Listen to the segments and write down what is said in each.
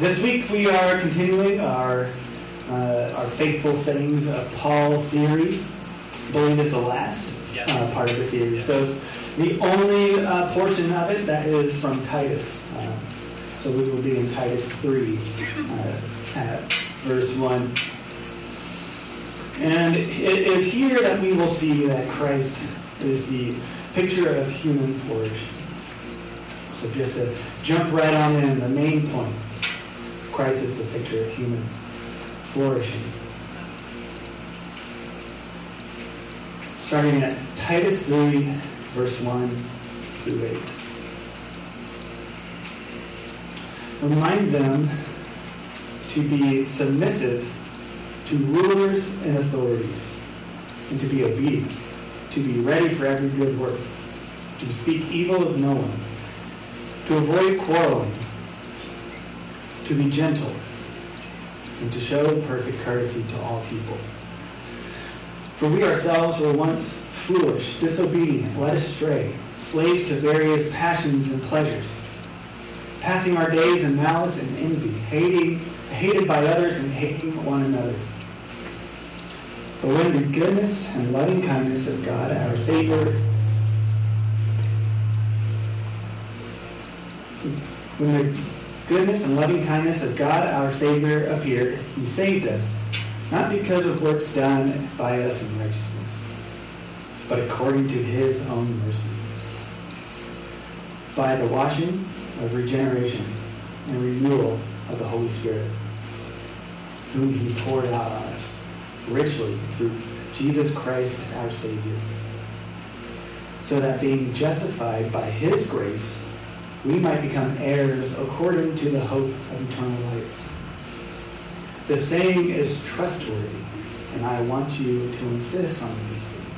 This week we are continuing our Faithful Sayings of Paul series. I believe this is the last part of the series. Yes. So it's the only portion of it that is from Titus. So we will be in Titus 3 at verse 1. And it is here that we will see that Christ is the picture of human flourishing. So just to jump right on in, the main point. Christ is the picture of human flourishing. Starting at Titus 3, verse 1 through 8. Remind them to be submissive to rulers and authorities, and to be obedient, to be ready for every good work, to speak evil of no one, to avoid quarreling, to be gentle, and to show perfect courtesy to all people. For we ourselves were once foolish, disobedient, led astray, slaves to various passions and pleasures, passing our days in malice and envy, hated by others and hating one another. But when the goodness and loving kindness of God, our Savior, appeared, He saved us, not because of works done by us in righteousness, but according to His own mercy, by the washing of regeneration and renewal of the Holy Spirit, whom He poured out on us richly through Jesus Christ our Savior, so that being justified by His grace, we might become heirs according to the hope of eternal life. The saying is trustworthy, and I want you to insist on these things,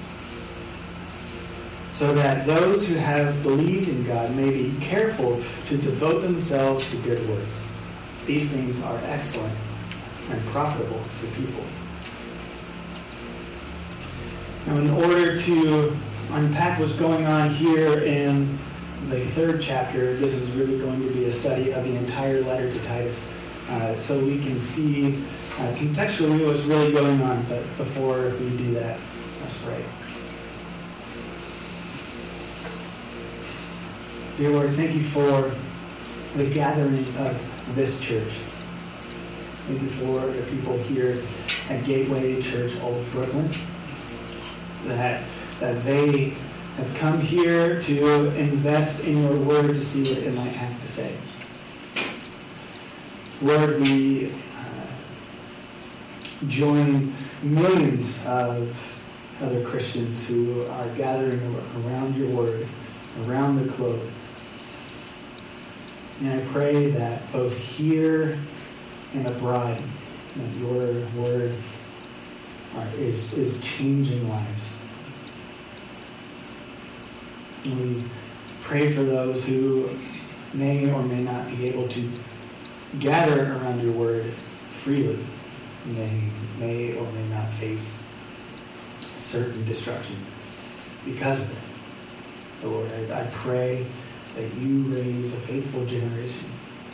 so that those who have believed in God may be careful to devote themselves to good works. These things are excellent and profitable for people. Now, in order to unpack what's going on here in the third chapter, this is really going to be a study of the entire letter to Titus. So we can see contextually what's really going on. But before we do that, let's pray. Dear Lord, thank you for the gathering of this church. Thank you for the people here at Gateway Church Old Brooklyn, that they have come here to invest in your word to see what it might have to say. Lord, we join millions of other Christians who are gathering around your word, around the globe. And I pray that both here and abroad, that your word is changing lives. We pray for those who may or may not be able to gather around your word freely. They may or may not face certain destruction because of it. Lord, I pray that you raise a faithful generation.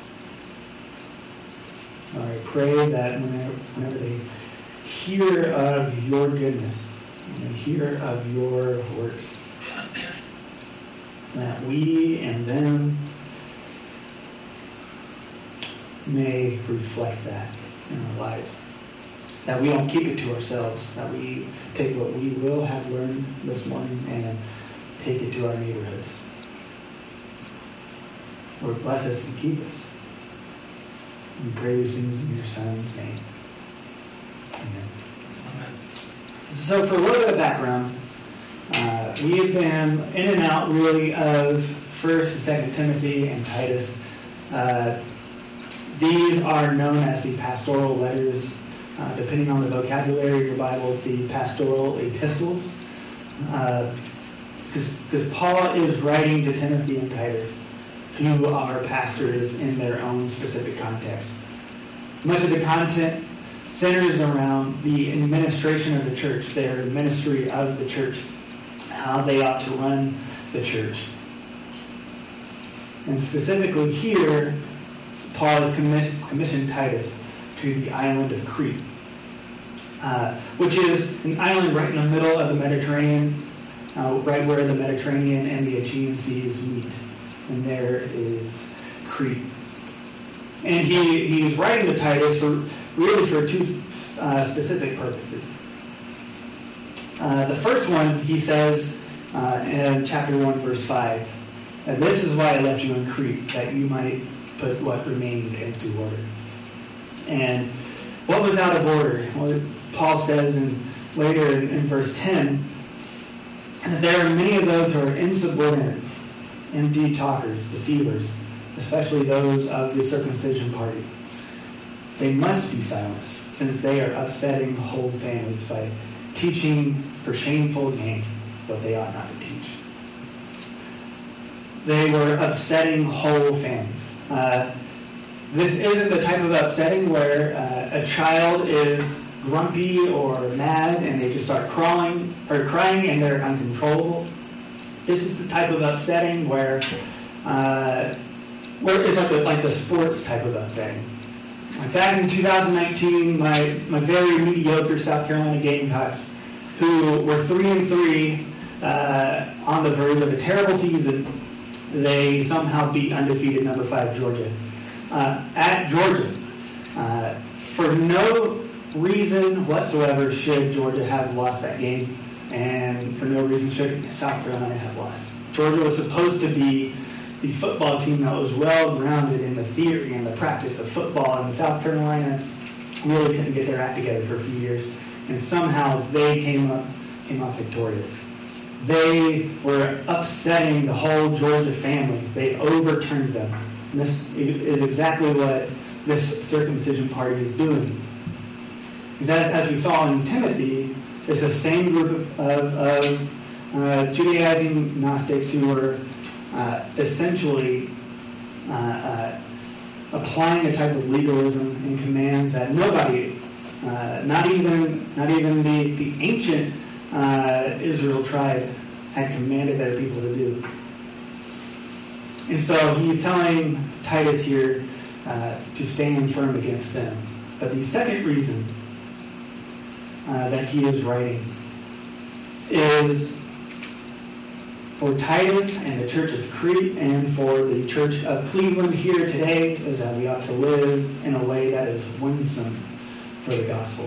Lord, I pray that whenever they hear of your goodness, when they hear of your works, that we and them may reflect that in our lives. That we don't keep it to ourselves. That we take what we will have learned this morning and take it to our neighborhoods. Lord, bless us and keep us. We pray these things in your Son's name. Amen. So for a little bit of background, we have been in and out really of 1st and 2nd Timothy and Titus. These are known as the pastoral letters, depending on the vocabulary of your Bible, the pastoral epistles. Because Paul is writing to Timothy and Titus, who are pastors in their own specific context. Much of the content centers around the administration of the church, their ministry of the church, how they ought to run the church. And specifically here, Paul has commissioned Titus to the island of Crete, which is an island right in the middle of the Mediterranean, right where the Mediterranean and the Aegean Seas meet. And there is Crete. And he is writing to Titus for two specific purposes. The first one, he says in chapter 1, verse 5, "This is why I left you in Crete, that you might put what remained into order." And what was out of order? Well, Paul says later in verse 10, that there are many of those who are insubordinate, empty talkers, deceivers, especially those of the circumcision party. They must be silenced, since they are upsetting whole families by teaching for shameful gain what they ought not to teach. They were upsetting whole families. This isn't the type of upsetting where a child is grumpy or mad and they just start crying and they're uncontrollable. This is the type of upsetting where it's like the sports type of upsetting. Like back in 2019, my very mediocre South Carolina Gamecocks, who were 3-3 on the verge of a terrible season, they somehow beat undefeated number 5 Georgia at Georgia. For no reason whatsoever should Georgia have lost that game, and for no reason should South Carolina have lost. Georgia was supposed to be the football team that was well-grounded in the theory and the practice of football, and South Carolina really couldn't get their act together for a few years, and somehow they came off victorious. They were upsetting the whole Georgia family. They overturned them. And this is exactly what this circumcision party is doing. Because as we saw in Timothy, it's the same group of Judaizing Gnostics who were essentially applying a type of legalism and commands that nobody, not even the ancient Israel tribe, had commanded their people to do. And so he's telling Titus here to stand firm against them. But the second reason that he is writing is for Titus and the church of Crete and for the church of Cleveland here today, is that we ought to live in a way that is winsome for the gospel.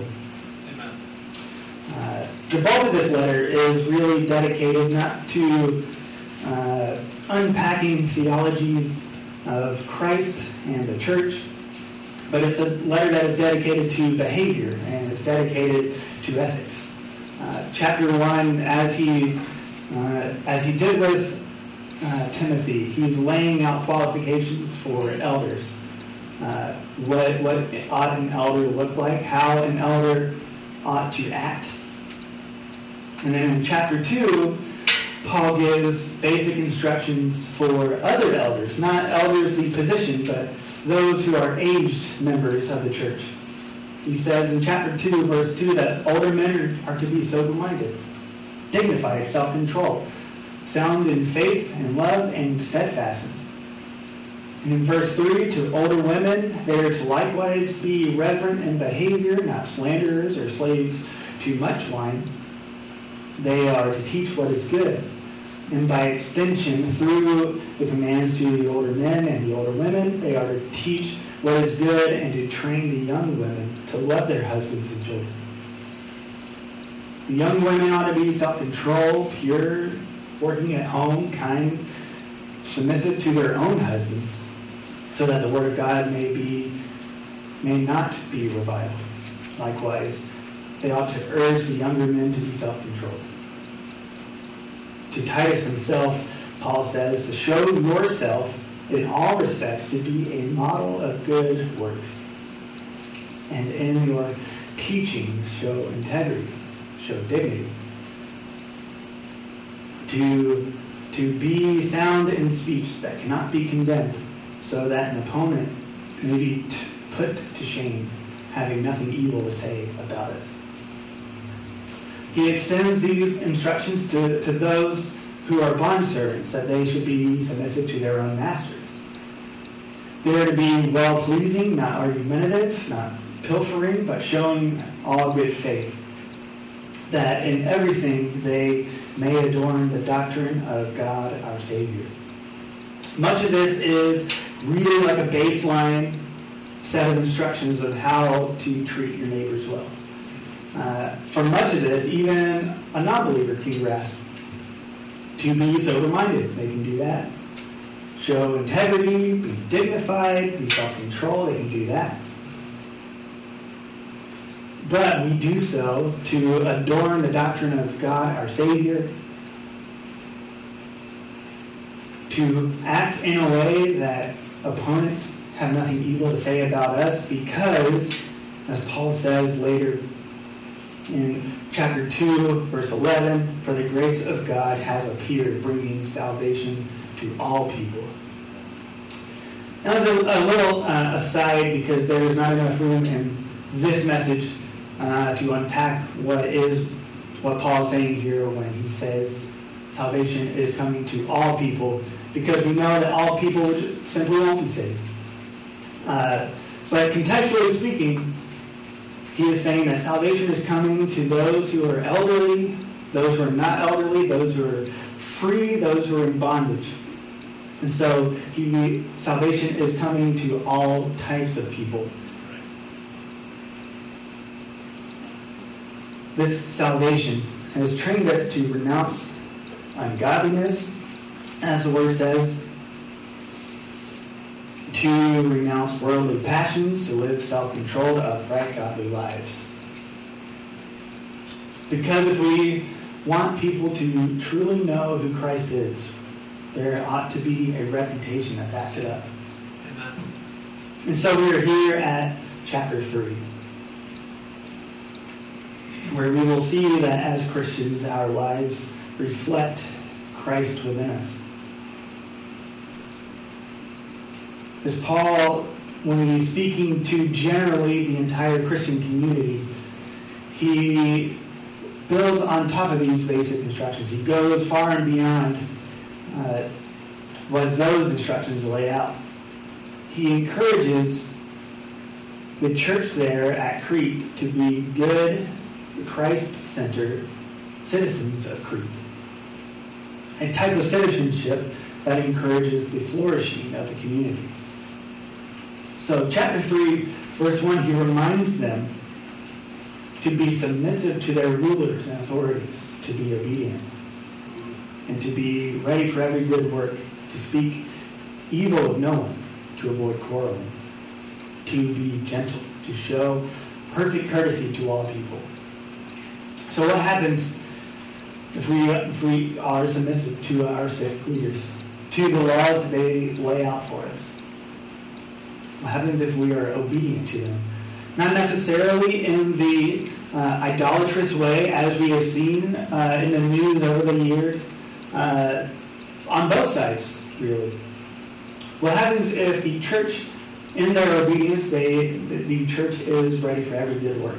Amen. The bulk of this letter is really dedicated not to unpacking theologies of Christ and the church, but it's a letter that is dedicated to behavior and it's dedicated to ethics. Chapter 1, as he did with Timothy, he's laying out qualifications for elders. What ought an elder look like, how an elder ought to act. And then in chapter 2, Paul gives basic instructions for other elders, not elders the position, but those who are aged members of the church. He says in chapter 2, verse 2, that older men are to be sober-minded, dignified, self-controlled, sound in faith and love and steadfastness. And in verse 3, to older women, they are to likewise be reverent in behavior, not slanderers or slaves to much wine. They are to teach what is good. And by extension, through the commands to the older men and the older women, they are to teach what is good and to train the young women to love their husbands and children. The young women ought to be self-controlled, pure, working at home, kind, submissive to their own husbands, so that the word of God may not be reviled. Likewise, they ought to urge the younger men to be self-controlled. To Titus himself, Paul says, to show yourself in all respects to be a model of good works. And in your teaching, show integrity, show dignity. To be sound in speech that cannot be condemned, so that an opponent may be put to shame, having nothing evil to say about us. He extends these instructions to those who are bondservants, that they should be submissive to their own masters. They're to be well-pleasing, not argumentative, not pilfering, but showing all good faith, that in everything they may adorn the doctrine of God our Savior. Much of this is really like a baseline set of instructions of how to treat your neighbors well. For much of this, even a non-believer can grasp. To be sober-minded, they can do that. Show integrity, be dignified, be self-controlled, they can do that. But we do so to adorn the doctrine of God, our Savior, to act in a way that opponents have nothing evil to say about us because, as Paul says later in chapter 2, verse 11, for the grace of God has appeared, bringing salvation to all people. Now, as a little aside, because there is not enough room in this message to unpack what Paul is saying here when he says salvation is coming to all people, because we know that all people simply won't be saved. But contextually speaking, he is saying that salvation is coming to those who are elderly, those who are not elderly, those who are free, those who are in bondage. And so salvation is coming to all types of people. This salvation has trained us to renounce ungodliness, as the word says, to renounce worldly passions, to live self-controlled, upright, godly lives. Because if we want people to truly know who Christ is, there ought to be a reputation that backs it up. Amen. And so we are here at chapter 3, where we will see that as Christians, our lives reflect Christ within us. As Paul, when he's speaking to generally the entire Christian community, he builds on top of these basic instructions. He goes far and beyond what those instructions lay out. He encourages the church there at Crete to be good, Christ-centered citizens of Crete. A type of citizenship that encourages the flourishing of the community. So chapter 3, verse 1, he reminds them to be submissive to their rulers and authorities, to be obedient, and to be ready for every good work, to speak evil of no one, to avoid quarreling, to be gentle, to show perfect courtesy to all people. So what happens if we are submissive to our civic leaders, to the laws they lay out for us? What happens if we are obedient to them? Not necessarily in the idolatrous way, as we have seen in the news over the years, on both sides, really. What happens if the church, in their obedience, the church is ready for every good work?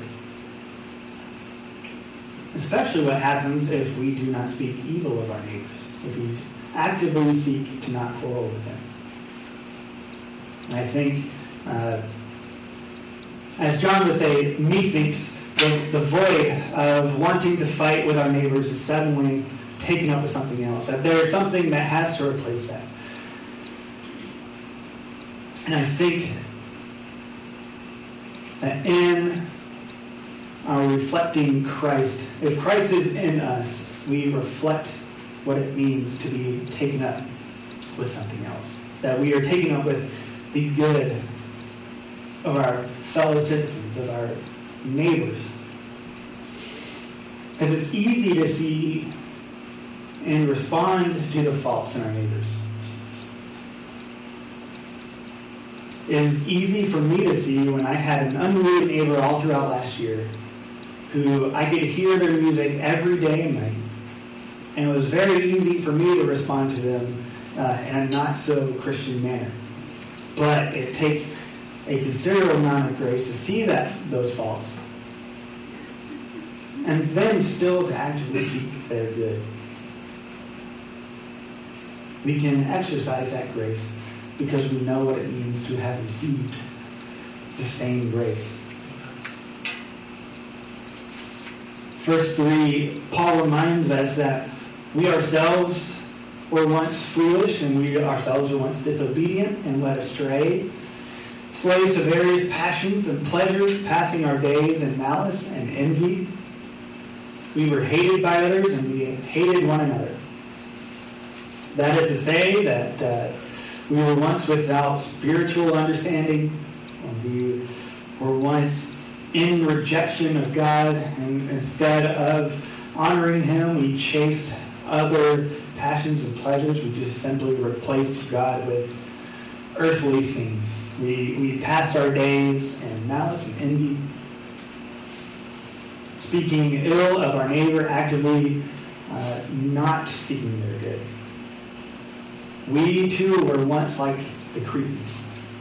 Especially what happens if we do not speak evil of our neighbors, if we actively seek to not quarrel with them. And I think, as John would say, methinks the void of wanting to fight with our neighbors is suddenly taken up with something else, that there is something that has to replace that. And I think that in our reflecting Christ, if Christ is in us, we reflect what it means to be taken up with something else. That we are taken up with the good of our fellow citizens, of our neighbors. Because it's easy to see and respond to the faults in our neighbors. It is easy for me to see when I had an unruly neighbor all throughout last year who I could hear their music every day and night. And it was very easy for me to respond to them in a not-so-Christian manner. But it takes a considerable amount of grace to see those faults and then still to actively seek their good. We can exercise that grace because we know what it means to have received the same grace. Verse 3, Paul reminds us that we ourselves were once foolish, and we ourselves were once disobedient and led astray, slaves to various passions and pleasures, passing our days in malice and envy. We were hated by others, and we hated one another. That is to say that we were once without spiritual understanding, and we were once in rejection of God, and instead of honoring Him, we chased other passions and pleasures. We just simply replaced God with earthly things. We passed our days in malice and envy, speaking ill of our neighbor, actively not seeking their good. We too were once like the Cretans.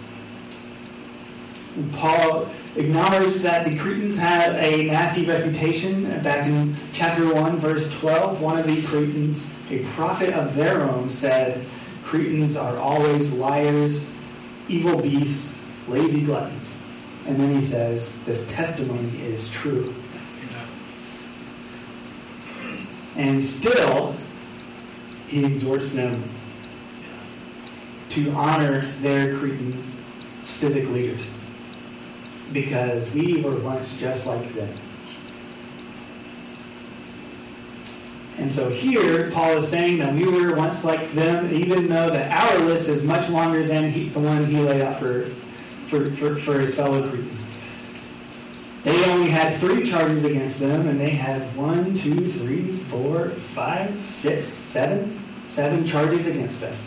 And Paul acknowledged that the Cretans had a nasty reputation. Back in chapter 1, verse 12, one of the Cretans, a prophet of their own, said, "Cretans are always liars, evil beasts, lazy gluttons." And then he says, this testimony is true. And still, he exhorts them to honor their Cretan civic leaders, because we were once just like them. And so here, Paul is saying that we were once like them, even though that our list is much longer than the one he laid out for his fellow Cretans. They only had 3 charges against them, and they had 1, 2, 3, 4, 5, 6, 7 charges against us.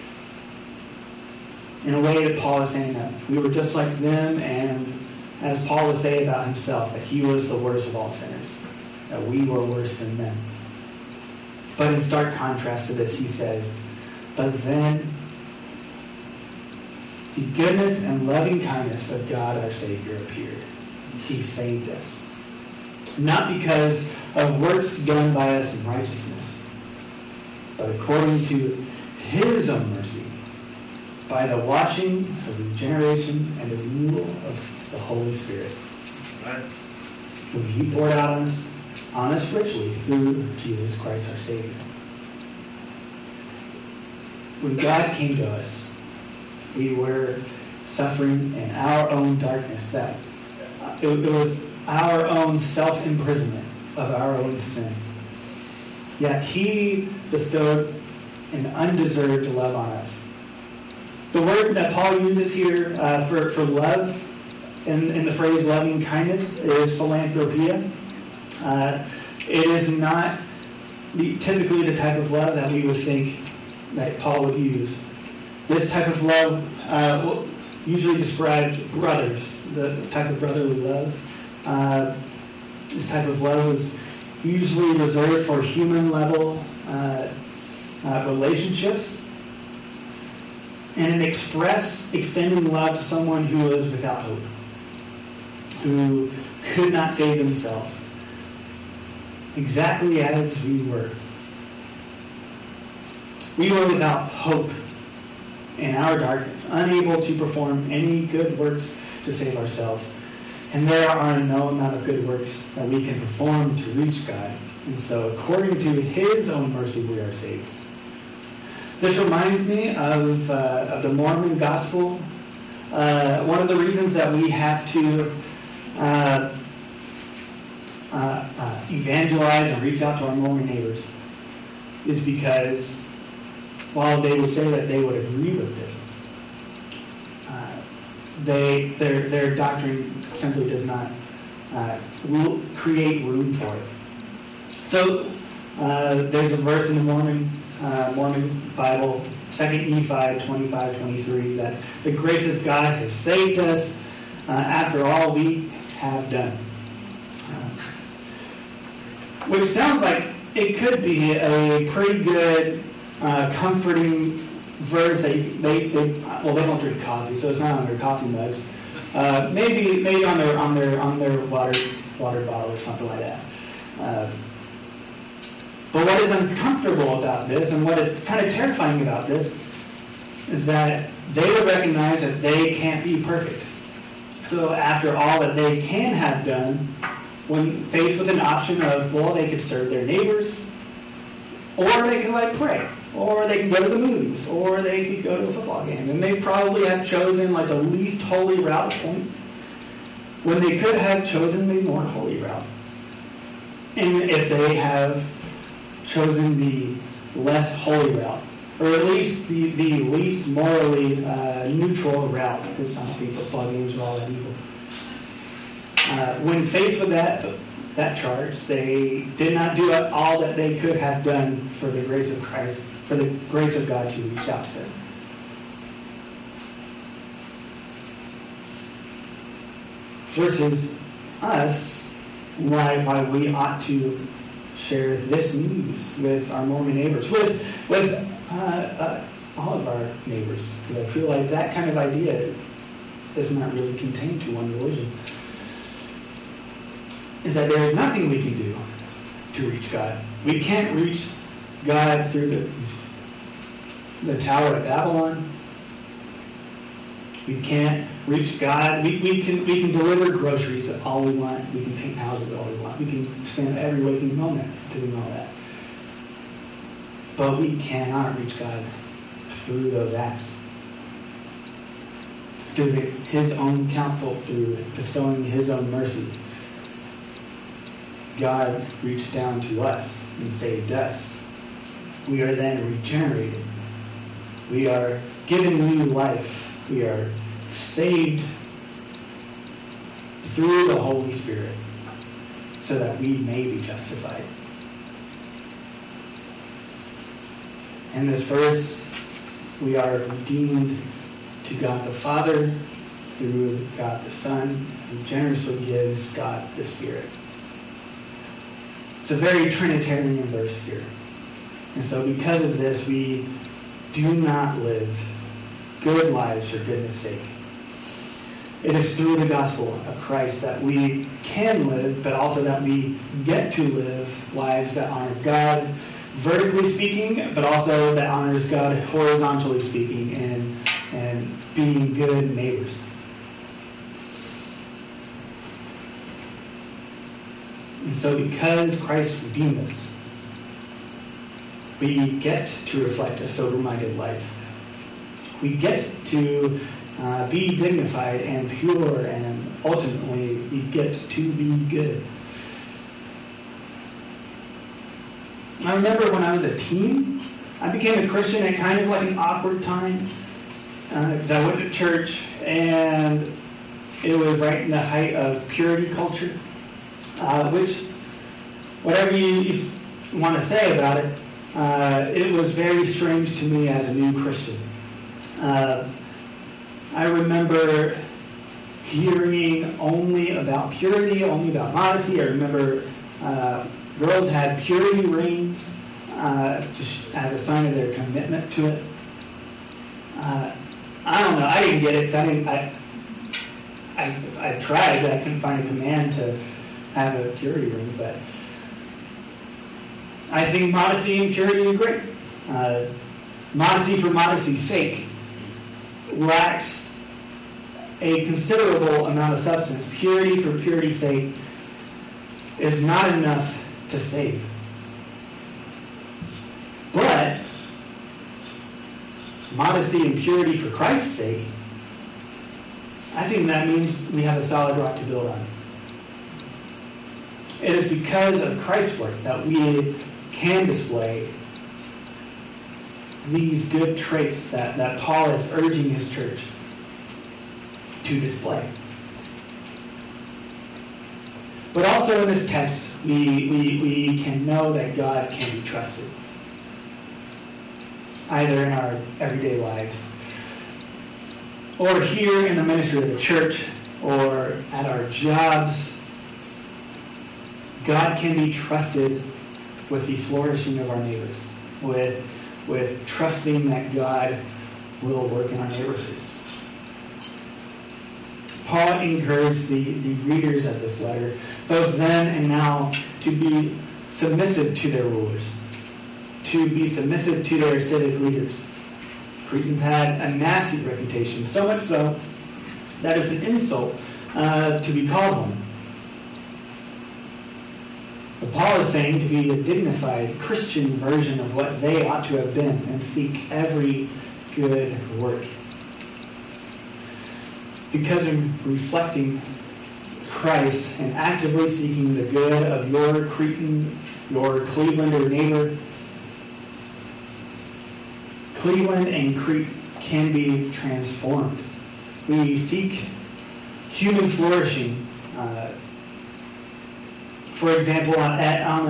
In a way that Paul is saying that we were just like them, and as Paul would say about himself, that he was the worst of all sinners, that we were worse than them. But in stark contrast to this, he says, "But then the goodness and loving kindness of God our Savior appeared. He saved us, not because of works done by us in righteousness, but according to His own mercy, by the washing of the regeneration and the renewal of the Holy Spirit, whom He poured out on us richly through Jesus Christ our Savior." When God came to us, we were suffering in our own darkness. That it was our own self-imprisonment of our own sin. Yet He bestowed an undeserved love on us. The word that Paul uses here for love in the phrase loving kindness is philanthropia. It is not typically the type of love that we would think that Paul would use. This type of love usually describes brothers, the type of brotherly love. This type of love is usually reserved for human level relationships, and an extending love to someone who is without hope, who could not save themselves, exactly as we were. We were without hope in our darkness, unable to perform any good works to save ourselves. And there are no amount of good works that we can perform to reach God. And so, according to His own mercy, we are saved. This reminds me of the Mormon gospel. One of the reasons that we have to evangelize and reach out to our Mormon neighbors is because while they would say that they would agree with this, their doctrine simply does not create room for it. So there's a verse in the Mormon Bible, 2 Nephi 25:23, that the grace of God has saved us after all we have done. Which sounds like it could be a pretty good, comforting verse. They don't drink coffee, so it's not on their coffee mugs. Maybe on their water bottle or something like that. But what is uncomfortable about this, and what is kind of terrifying about this, is that they would recognize that they can't be perfect. So after all that they can have done, when faced with an option of, well, they could serve their neighbors, or they could pray, or they can go to the movies, or they could go to a football game, and they probably have chosen the least holy route at points, when they could have chosen the more holy route. And if they have chosen the less holy route, or at least the least morally neutral route, because I don't think football games are all that evil. When faced with that charge, they did not do all that they could have done for the grace of Christ, for the grace of God to reach out to them. Versus us, why we ought to share this news with our Mormon neighbors, with all of our neighbors. Because I feel like that kind of idea is not really contained to one religion. Is that there is nothing we can do to reach God. We can't reach God through the Tower at Babylon. We can't reach God. We can deliver groceries all we want. We can paint houses all we want. We can stand every waking moment doing all that. But we cannot reach God through those acts. Through His own counsel, through bestowing His own mercy. God reached down to us and saved us. We are then regenerated. We are given new life. We are saved through the Holy Spirit so that we may be justified. In this verse, we are redeemed to God the Father through God the Son, who generously gives God the Spirit. It's a very Trinitarian verse here. And so because of this, we do not live good lives for goodness sake. It is through the gospel of Christ that we can live, but also that we get to live lives that honor God, vertically speaking, but also that honors God horizontally speaking, and being good neighbors. And so because Christ redeemed us, we get to reflect a sober-minded life. We get to be dignified and pure, and ultimately we get to be good. I remember when I was a teen, I became a Christian at kind of an awkward time, because I went to church and it was right in the height of purity culture, which, whatever you want to say about it, it was very strange to me as a new Christian. I remember hearing only about purity, only about modesty. I remember girls had purity rings just as a sign of their commitment to it. I don't know. I didn't get it because I tried, but I couldn't find a command to have a purity ring. But I think modesty and purity are great. Modesty for modesty's sake lacks a considerable amount of substance. Purity for purity's sake is not enough to save. But modesty and purity for Christ's sake, I think that means we have a solid rock to build on. It is because of Christ's work that we can display these good traits that Paul is urging his church to display. But also in this text, we can know that God can be trusted, either in our everyday lives, or here in the ministry of the church, or at our jobs. God can be trusted with the flourishing of our neighbors, with trusting that God will work in our neighborhoods. Paul encouraged the readers of this letter, both then and now, to be submissive to their rulers, to be submissive to their civic leaders, Cretans had a nasty reputation, so much so that it's an insult to be called one. But Paul is saying to be a dignified Christian version of what they ought to have been and seek every good work. Because of reflecting Christ and actively seeking the good of your Cretan, your Clevelander neighbor, Cleveland and Crete can be transformed. We seek human flourishing. For example, on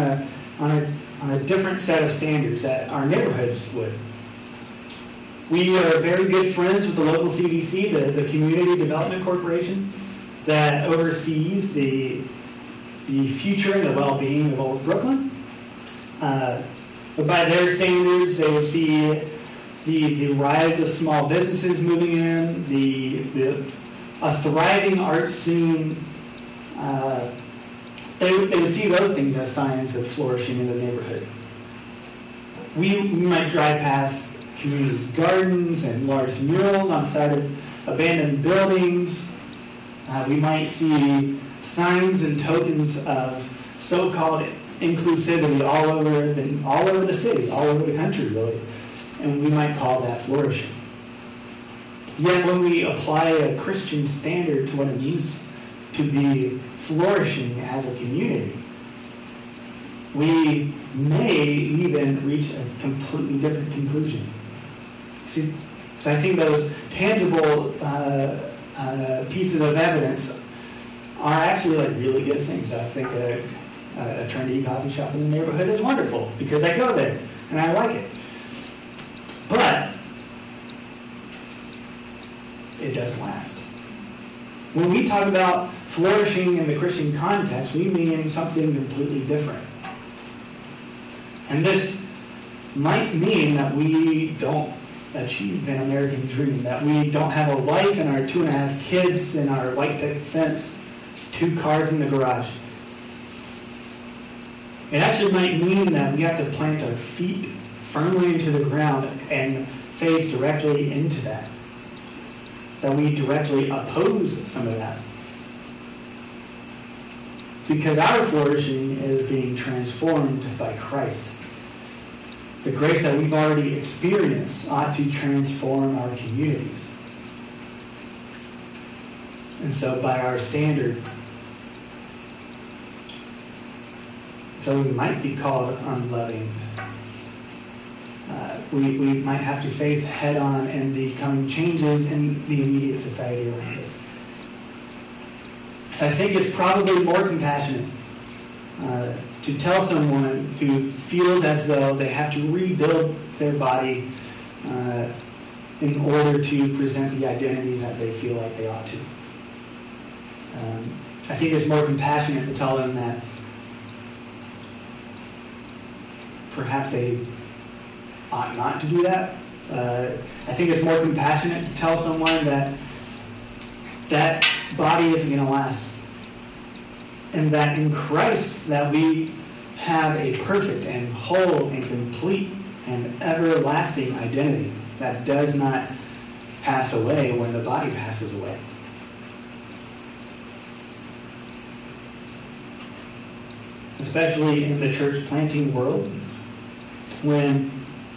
a different set of standards that our neighborhoods would. We are very good friends with the local CDC, the Community Development Corporation, that oversees the future and the well-being of Old Brooklyn. But by their standards, they would see the rise of small businesses moving in, a thriving art scene. They would see those things as signs of flourishing in the neighborhood. We might drive past community gardens and large murals on the side of abandoned buildings. We might see signs and tokens of so-called inclusivity all over the city, all over the country, really. And we might call that flourishing. Yet when we apply a Christian standard to what it means to be flourishing as a community, we may even reach a completely different conclusion. See, so I think those tangible pieces of evidence are actually like really good things. I think a trendy coffee shop in the neighborhood is wonderful because I go there and I like it. But it doesn't last. When we talk about flourishing in the Christian context, we mean something completely different. And this might mean that we don't achieve an American dream, that we don't have a wife and our 2.5 kids and our white picket fence, 2 cars in the garage. It actually might mean that we have to plant our feet firmly into the ground and face directly into that. That we directly oppose some of that. Because our flourishing is being transformed by Christ. The grace that we've already experienced ought to transform our communities. And so by our standard, so we might be called unloving. We might have to face head-on in the coming changes in the immediate society around us. So I think it's probably more compassionate to tell someone who feels as though they have to rebuild their body in order to present the identity that they feel like they ought to. I think it's more compassionate to tell them that perhaps they ought not to do that. I think it's more compassionate to tell someone that that body isn't going to last. And that in Christ that we have a perfect and whole and complete and everlasting identity that does not pass away when the body passes away. Especially in the church planting world, when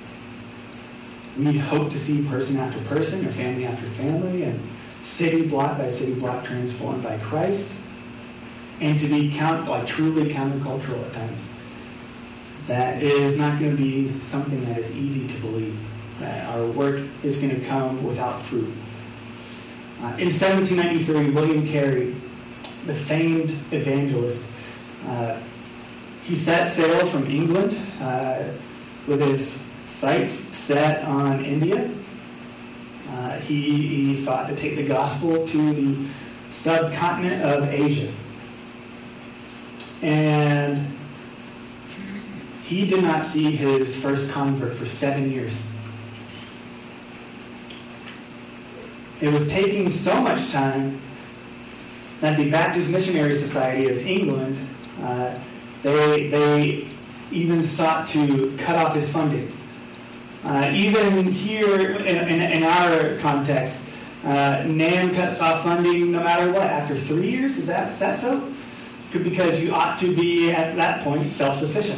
we hope to see person after person or family after family and city block by city block transformed by Christ, and to be truly countercultural at times. That is not going to be something that is easy to believe. That our work is going to come without fruit. In 1793, William Carey, the famed evangelist, he set sail from England with his sights set on India. He sought to take the gospel to the subcontinent of Asia. And he did not see his first convert for 7 years. It was taking so much time that the Baptist Missionary Society of England, they even sought to cut off his funding. Even here in our context, NAM cuts off funding no matter what after 3 years. Is that so? Because you ought to be at that point self-sufficient.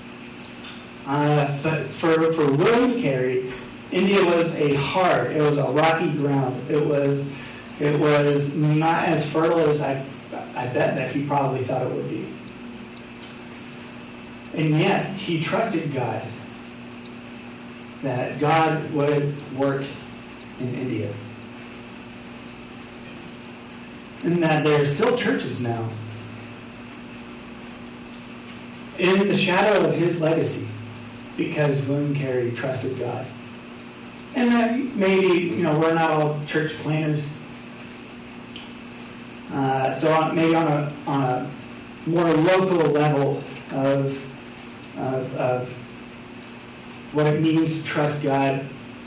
But for William Carey, India was a rocky ground. It was not as fertile as I bet that he probably thought it would be. And yet, he trusted God, that God would work in India. And that there are still churches now in the shadow of his legacy because William Carey trusted God. And that maybe, we're not all church planners. So maybe on a more local level of what it means to trust God,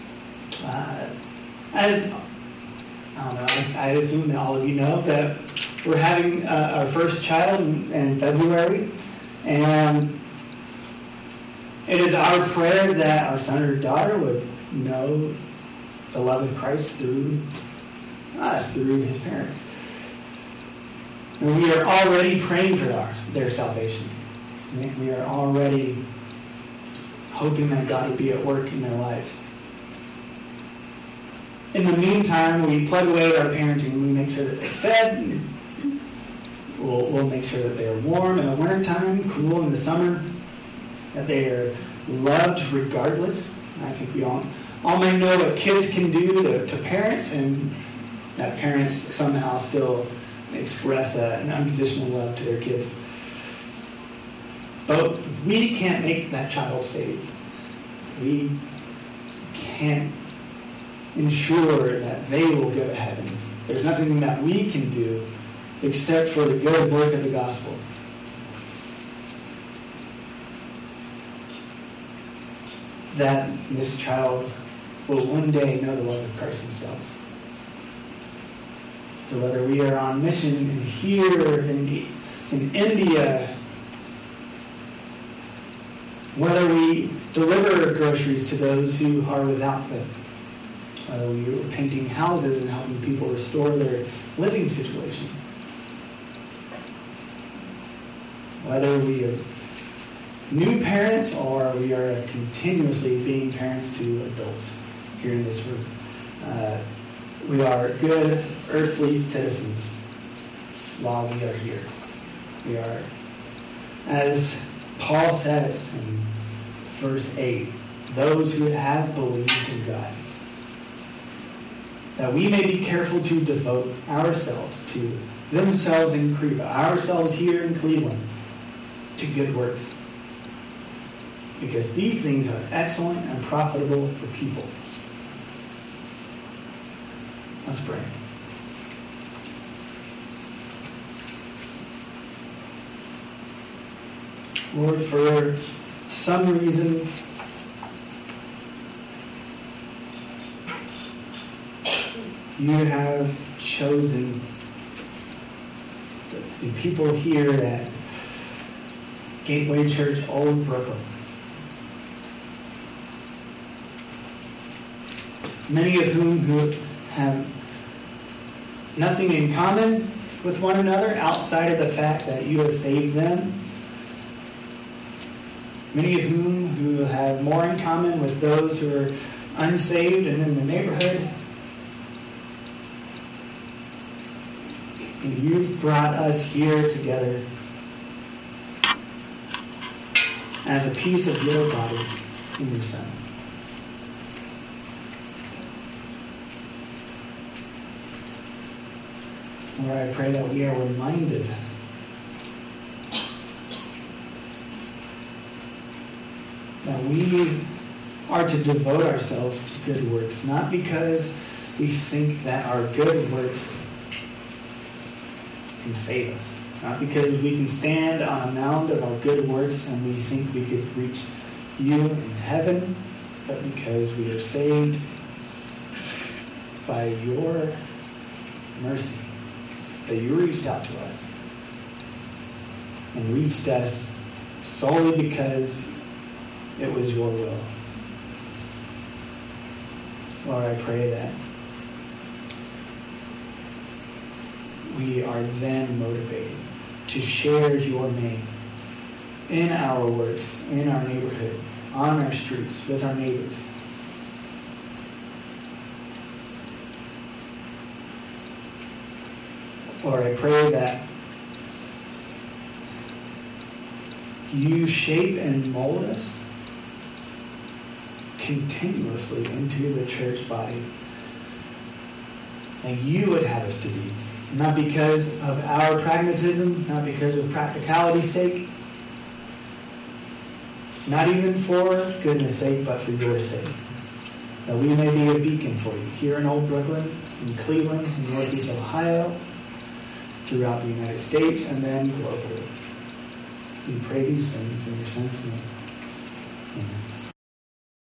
I assume that all of you know that we're having our first child in February, and it is our prayer that our son or daughter would know the love of Christ through us, through his parents. And we are already praying for their salvation. We are already hoping that God would be at work in their lives. In the meantime, we plug away at our parenting. We make sure that they're fed. We'll make sure that they are warm in the wintertime, cool in the summer, that they are loved regardless. I think we all might know what kids can do to parents, and that parents somehow still express an unconditional love to their kids. But we can't make that child saved. We can't ensure that they will go to heaven. There's nothing that we can do except for the good work of the gospel. That this child will one day know the love of Christ themselves. So whether we are on mission here in India, whether we deliver groceries to those who are without them, whether we are painting houses and helping people restore their living situation, whether we are new parents or we are continuously being parents to adults here in this room, we are good earthly citizens while we are here. We are, as Paul says in verse 8, those who have believed in God, that we may be careful to devote ourselves to themselves in Crete, ourselves here in Cleveland, to good works. Because these things are excellent and profitable for people. Let's pray. Lord, for some reason, you have chosen the people here at Gateway Church, Old Brooklyn. Many of whom have nothing in common with one another outside of the fact that you have saved them. Many of whom who have more in common with those who are unsaved and in the neighborhood. And you've brought us here together as a piece of your body in your Son. Lord, I pray that we are reminded that we are to devote ourselves to good works, not because we think that our good works can save us, not because we can stand on a mound of our good works and we think we could reach you in heaven, but because we are saved by your mercy, that you reached out to us and reached us solely because it was your will. Lord, I pray that we are then motivated to share your name in our works, in our neighborhood, on our streets, with our neighbors. Lord, I pray that you shape and mold us continuously into the church body that you would have us to be. Not because of our pragmatism, not because of practicality's sake, not even for goodness sake, but for your sake. That we may be a beacon for you here in Old Brooklyn, in Cleveland, in Northeast Ohio, throughout the United States, and then globally. We pray these things in your Son's name. Amen.